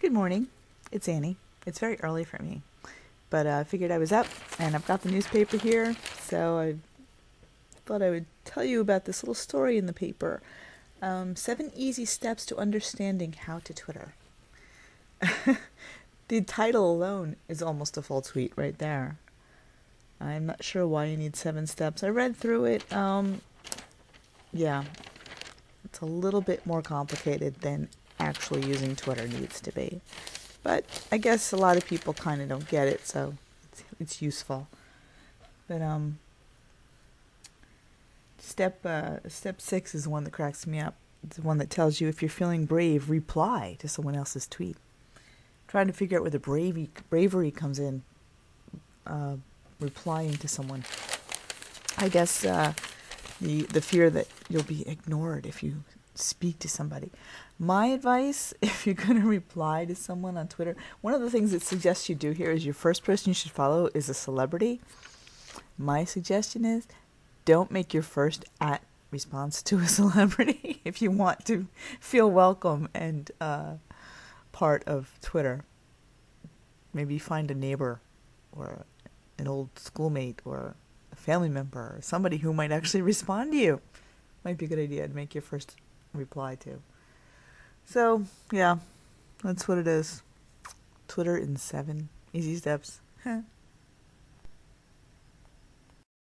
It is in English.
Good morning. It's Annie. It's very early for me, but I figured I was up, and I've got the newspaper here, so I thought I would tell you about this little story in the paper. 7 easy steps to understanding how to Twitter. The title alone is almost a full tweet right there. I'm not sure why you need 7 steps. I read through it. Yeah, it's a little bit more complicated than actually using Twitter needs to be. But I guess a lot of people kind of don't get it, so it's useful. But step 6 is the one that cracks me up. It's the one that tells you if you're feeling brave, reply to someone else's tweet. Trying to figure out where the bravery comes in, replying to someone. I guess the fear that you'll be ignored if you speak to somebody. My advice, if you're going to reply to someone on Twitter, one of the things it suggests you do here is your first person you should follow is a celebrity. My suggestion is don't make your first @ response to a celebrity if you want to feel welcome and part of Twitter. Maybe find a neighbor or an old schoolmate or a family member or somebody who might actually respond to you. Might be a good idea to make your first reply to. So, yeah, that's what it is. Twitter in 7 easy steps.